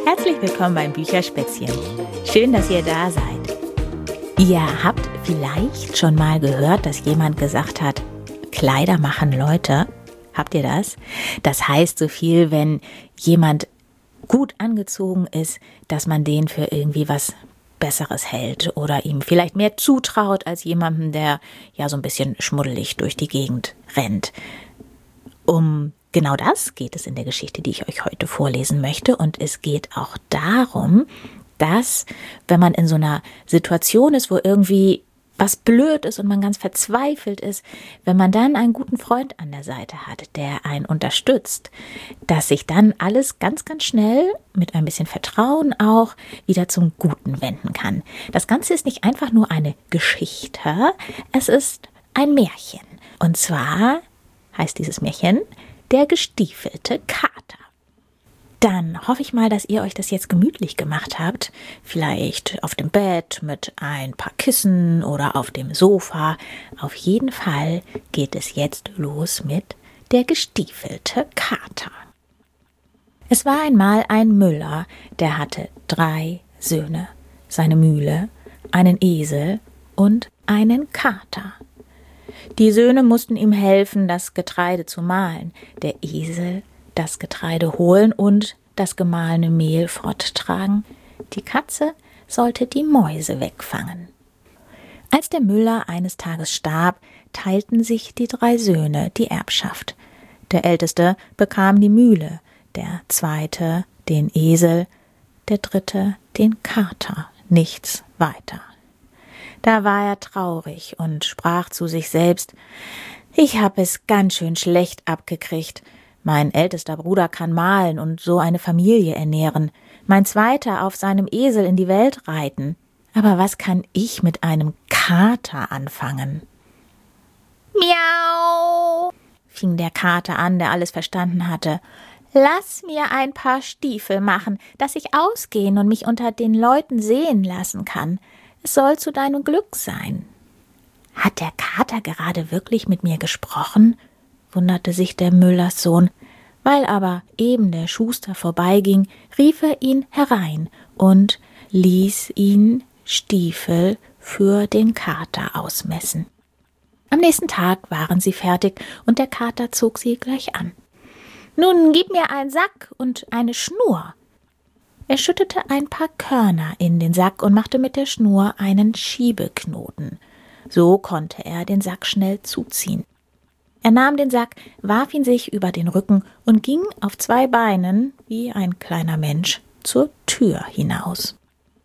Herzlich willkommen beim Bücherspätzchen. Schön, dass ihr da seid. Ihr habt vielleicht schon mal gehört, dass jemand gesagt hat, Kleider machen Leute. Habt ihr das? Das heißt so viel, wenn jemand gut angezogen ist, dass man den für irgendwie was Besseres hält oder ihm vielleicht mehr zutraut als jemandem, der ja so ein bisschen schmuddelig durch die Gegend rennt. Um genau das geht es in der Geschichte, die ich euch heute vorlesen möchte. Und es geht auch darum, dass, wenn man in so einer Situation ist, wo irgendwie was blöd ist und man ganz verzweifelt ist, wenn man dann einen guten Freund an der Seite hat, der einen unterstützt, dass sich dann alles ganz, ganz schnell mit ein bisschen Vertrauen auch wieder zum Guten wenden kann. Das Ganze ist nicht einfach nur eine Geschichte, es ist ein Märchen. Und zwar heißt dieses Märchen Der gestiefelte Kater. Dann hoffe ich mal, dass ihr euch das jetzt gemütlich gemacht habt. Vielleicht auf dem Bett mit ein paar Kissen oder auf dem Sofa. Auf jeden Fall geht es jetzt los mit Der gestiefelte Kater. Es war einmal ein Müller, der hatte 3 Söhne, seine Mühle, einen Esel und einen Kater. Die Söhne mussten ihm helfen, das Getreide zu mahlen, der Esel das Getreide holen und das gemahlene Mehl forttragen. Die Katze sollte die Mäuse wegfangen. Als der Müller eines Tages starb, teilten sich die 3 Söhne die Erbschaft. Der Älteste bekam die Mühle, der Zweite den Esel, der Dritte den Kater, nichts weiter. Da war er traurig und sprach zu sich selbst: Ich habe es ganz schön schlecht abgekriegt. Mein ältester Bruder kann mahlen und so eine Familie ernähren, mein Zweiter auf seinem Esel in die Welt reiten. Aber was kann ich mit einem Kater anfangen? Miau, fing der Kater an, der alles verstanden hatte. Lass mir ein paar Stiefel machen, dass ich ausgehen und mich unter den Leuten sehen lassen kann. Es soll zu deinem Glück sein. Hat der Kater gerade wirklich mit mir gesprochen? Wunderte sich der Müllerssohn. Weil aber eben der Schuster vorbeiging, rief er ihn herein und ließ ihn Stiefel für den Kater ausmessen. Am nächsten Tag waren sie fertig und der Kater zog sie gleich an. Nun gib mir einen Sack und eine Schnur. Er schüttete ein paar Körner in den Sack und machte mit der Schnur einen Schiebeknoten. So konnte er den Sack schnell zuziehen. Er nahm den Sack, warf ihn sich über den Rücken und ging auf 2 Beinen, wie ein kleiner Mensch, zur Tür hinaus.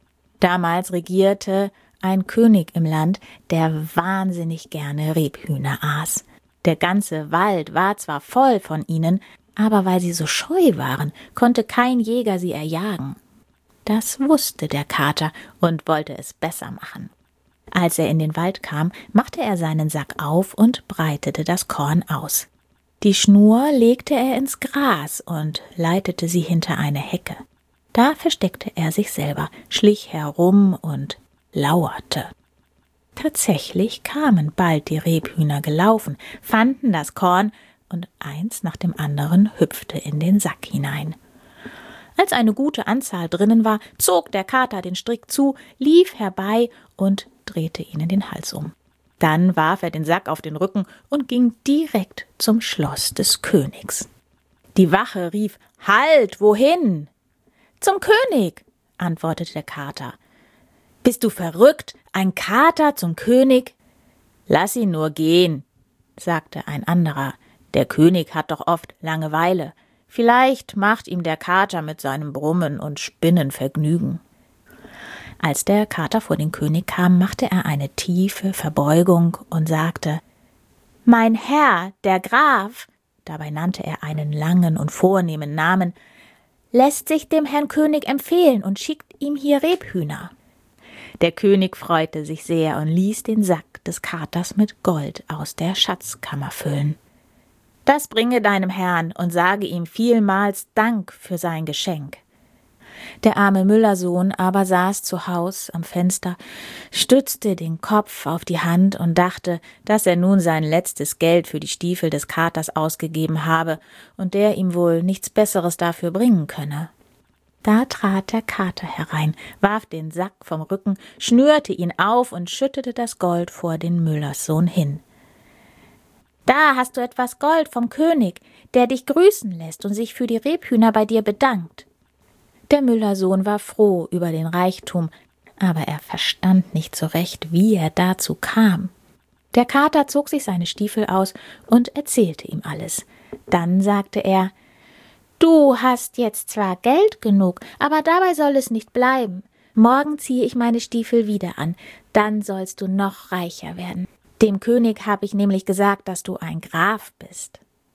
Damals regierte ein König im Land, der wahnsinnig gerne Rebhühner aß. Der ganze Wald war zwar voll von ihnen, aber weil sie so scheu waren, konnte kein Jäger sie erjagen. Das wusste der Kater und wollte es besser machen. Als er in den Wald kam, machte er seinen Sack auf und breitete das Korn aus. Die Schnur legte er ins Gras und leitete sie hinter eine Hecke. Da versteckte er sich selber, schlich herum und lauerte. Tatsächlich kamen bald die Rebhühner gelaufen, fanden das Korn und eins nach dem anderen hüpfte in den Sack hinein. Als eine gute Anzahl drinnen war, zog der Kater den Strick zu, lief herbei und drehte ihnen den Hals um. Dann warf er den Sack auf den Rücken und ging direkt zum Schloss des Königs. Die Wache rief: Halt, wohin? Zum König, antwortete der Kater. Bist du verrückt? Ein Kater zum König? Lass ihn nur gehen, sagte ein anderer. Der König hat doch oft Langeweile. Vielleicht macht ihm der Kater mit seinem Brummen und Spinnen Vergnügen. Als der Kater vor den König kam, machte er eine tiefe Verbeugung und sagte: Mein Herr, der Graf, dabei nannte er einen langen und vornehmen Namen, lässt sich dem Herrn König empfehlen und schickt ihm hier Rebhühner. Der König freute sich sehr und ließ den Sack des Katers mit Gold aus der Schatzkammer füllen. Das bringe deinem Herrn und sage ihm vielmals Dank für sein Geschenk. Der arme Müllersohn aber saß zu Haus am Fenster, stützte den Kopf auf die Hand und dachte, dass er nun sein letztes Geld für die Stiefel des Katers ausgegeben habe und der ihm wohl nichts Besseres dafür bringen könne. Da trat der Kater herein, warf den Sack vom Rücken, schnürte ihn auf und schüttete das Gold vor den Müllerssohn hin. »Da hast du etwas Gold vom König, der dich grüßen lässt und sich für die Rebhühner bei dir bedankt.« Der Müllersohn war froh über den Reichtum, aber er verstand nicht so recht, wie er dazu kam. Der Kater zog sich seine Stiefel aus und erzählte ihm alles. Dann sagte er: »Du hast jetzt zwar Geld genug, aber dabei soll es nicht bleiben. Morgen ziehe ich meine Stiefel wieder an, dann sollst du noch reicher werden. Dem König habe ich nämlich gesagt, dass du ein Graf bist.«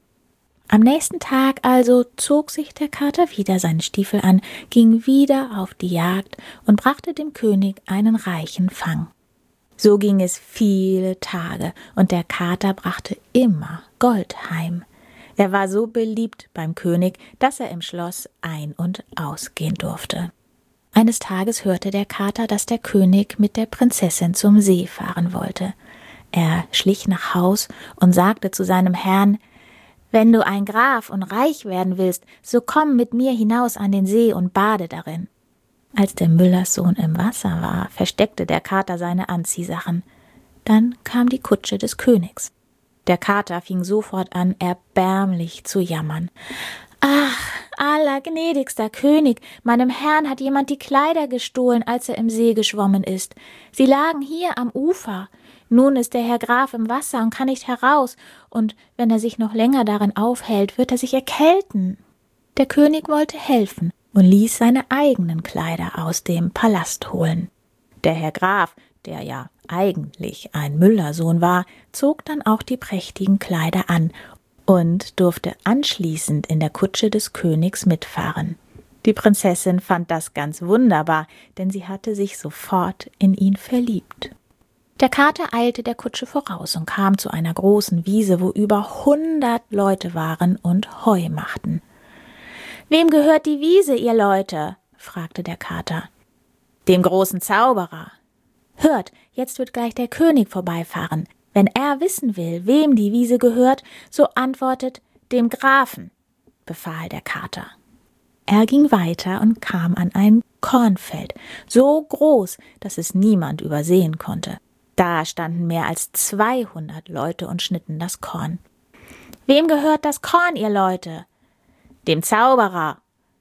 Am nächsten Tag also zog sich der Kater wieder seine Stiefel an, ging wieder auf die Jagd und brachte dem König einen reichen Fang. So ging es viele Tage, und der Kater brachte immer Gold heim. Er war so beliebt beim König, dass er im Schloss ein- und ausgehen durfte. Eines Tages hörte der Kater, dass der König mit der Prinzessin zum See fahren wollte. Er schlich nach Haus und sagte zu seinem Herrn: »Wenn du ein Graf und reich werden willst, so komm mit mir hinaus an den See und bade darin.« Als der Müllerssohn im Wasser war, versteckte der Kater seine Anziehsachen. Dann kam die Kutsche des Königs. Der Kater fing sofort an, erbärmlich zu jammern. »Ach, allergnädigster König, meinem Herrn hat jemand die Kleider gestohlen, als er im See geschwommen ist. Sie lagen hier am Ufer. Nun ist der Herr Graf im Wasser und kann nicht heraus, und wenn er sich noch länger darin aufhält, wird er sich erkälten.« Der König wollte helfen und ließ seine eigenen Kleider aus dem Palast holen. Der Herr Graf, der ja eigentlich ein Müllersohn war, zog dann auch die prächtigen Kleider an und durfte anschließend in der Kutsche des Königs mitfahren. Die Prinzessin fand das ganz wunderbar, denn sie hatte sich sofort in ihn verliebt. Der Kater eilte der Kutsche voraus und kam zu einer großen Wiese, wo über 100 Leute waren und Heu machten. »Wem gehört die Wiese, ihr Leute?« fragte der Kater. »Dem großen Zauberer.« »Hört, jetzt wird gleich der König vorbeifahren. Wenn er wissen will, wem die Wiese gehört, so antwortet: dem Grafen«, befahl der Kater. Er ging weiter und kam an ein Kornfeld, so groß, dass es niemand übersehen konnte. Da standen mehr als 200 Leute und schnitten das Korn. »Wem gehört das Korn, ihr Leute?« »Dem Zauberer.«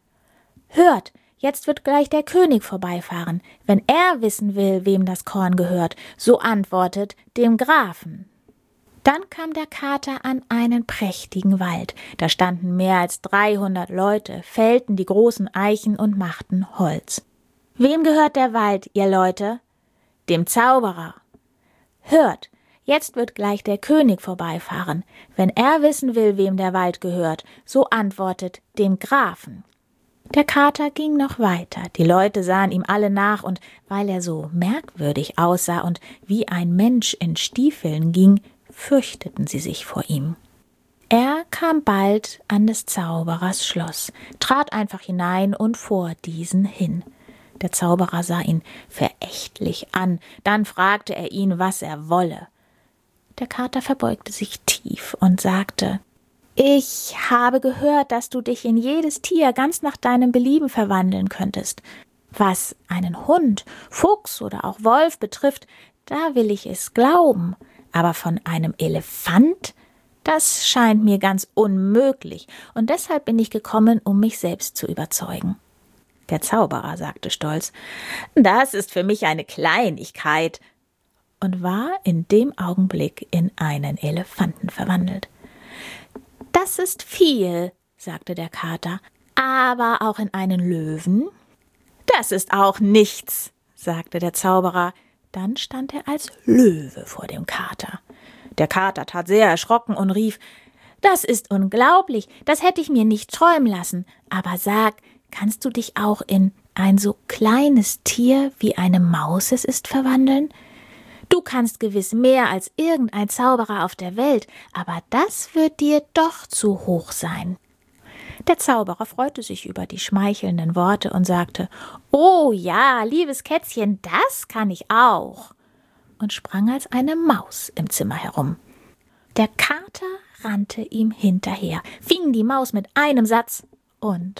»Hört, jetzt wird gleich der König vorbeifahren. Wenn er wissen will, wem das Korn gehört, so antwortet: dem Grafen.« Dann kam der Kater an einen prächtigen Wald. Da standen mehr als 300 Leute, fällten die großen Eichen und machten Holz. »Wem gehört der Wald, ihr Leute?« »Dem Zauberer.« »Hört, jetzt wird gleich der König vorbeifahren. Wenn er wissen will, wem der Wald gehört, so antwortet: dem Grafen.« Der Kater ging noch weiter. Die Leute sahen ihm alle nach, und weil er so merkwürdig aussah und wie ein Mensch in Stiefeln ging, fürchteten sie sich vor ihm. Er kam bald an des Zauberers Schloss, trat einfach hinein und vor diesen hin. Der Zauberer sah ihn verächtlich an, dann fragte er ihn, was er wolle. Der Kater verbeugte sich tief und sagte: »Ich habe gehört, dass du dich in jedes Tier ganz nach deinem Belieben verwandeln könntest. Was einen Hund, Fuchs oder auch Wolf betrifft, da will ich es glauben. Aber von einem Elefant, das scheint mir ganz unmöglich, und deshalb bin ich gekommen, um mich selbst zu überzeugen.« Der Zauberer sagte stolz: »Das ist für mich eine Kleinigkeit«, und war in dem Augenblick in einen Elefanten verwandelt. »Das ist viel«, sagte der Kater, »aber auch in einen Löwen?« »Das ist auch nichts«, sagte der Zauberer. Dann stand er als Löwe vor dem Kater. Der Kater tat sehr erschrocken und rief: »Das ist unglaublich, das hätte ich mir nicht träumen lassen. Aber sag, kannst du dich auch in ein so kleines Tier wie eine Maus es ist verwandeln? Du kannst gewiss mehr als irgendein Zauberer auf der Welt, aber das wird dir doch zu hoch sein.« Der Zauberer freute sich über die schmeichelnden Worte und sagte: »Oh ja, liebes Kätzchen, das kann ich auch«, und sprang als eine Maus im Zimmer herum. Der Kater rannte ihm hinterher, fing die Maus mit einem Satz und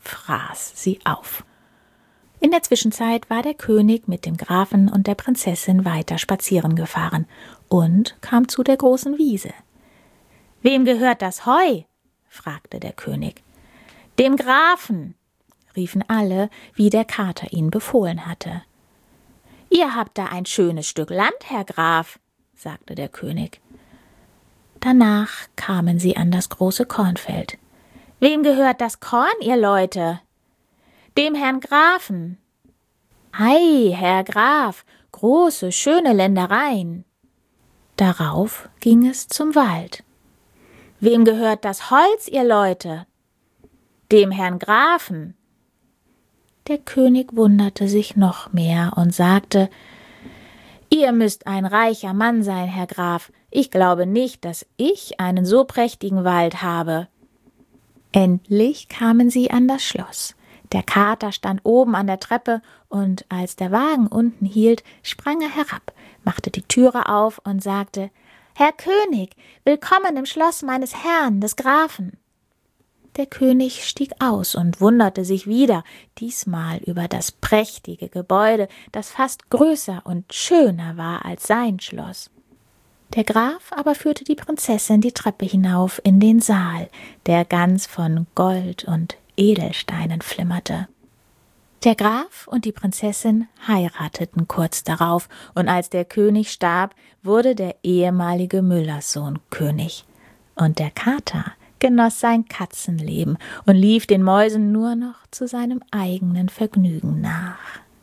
fraß sie auf. In der Zwischenzeit war der König mit dem Grafen und der Prinzessin weiter spazieren gefahren und kam zu der großen Wiese. »Wem gehört das Heu?« fragte der König. »Dem Grafen«, riefen alle, wie der Kater ihnen befohlen hatte. »Ihr habt da ein schönes Stück Land, Herr Graf«, sagte der König. Danach kamen sie an das große Kornfeld. »Wem gehört das Korn, ihr Leute?« »Dem Herrn Grafen.« »Ei, Herr Graf, große, schöne Ländereien.« Darauf ging es zum Wald. »Wem gehört das Holz, ihr Leute?« »Dem Herrn Grafen.« Der König wunderte sich noch mehr und sagte: »Ihr müsst ein reicher Mann sein, Herr Graf. Ich glaube nicht, dass ich einen so prächtigen Wald habe.« Endlich kamen sie an das Schloss. Der Kater stand oben an der Treppe, und als der Wagen unten hielt, sprang er herab, machte die Türe auf und sagte: »Herr König, willkommen im Schloss meines Herrn, des Grafen.« Der König stieg aus und wunderte sich wieder, diesmal über das prächtige Gebäude, das fast größer und schöner war als sein Schloss. Der Graf aber führte die Prinzessin die Treppe hinauf in den Saal, der ganz von Gold und Edelsteinen flimmerte. Der Graf und die Prinzessin heirateten kurz darauf, und als der König starb, wurde der ehemalige Müllerssohn König. Und der Kater genoss sein Katzenleben und lief den Mäusen nur noch zu seinem eigenen Vergnügen nach.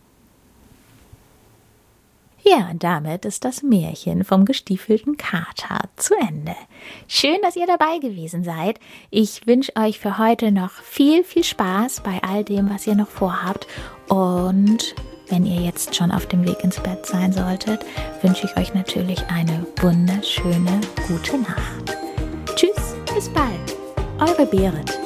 Ja, und damit ist das Märchen vom gestiefelten Kater zu Ende. Schön, dass ihr dabei gewesen seid. Ich wünsche euch für heute noch viel, viel Spaß bei all dem, was ihr noch vorhabt. Und wenn ihr jetzt schon auf dem Weg ins Bett sein solltet, wünsche ich euch natürlich eine wunderschöne, gute Nacht. Tschüss, bis bald. Eure Berit.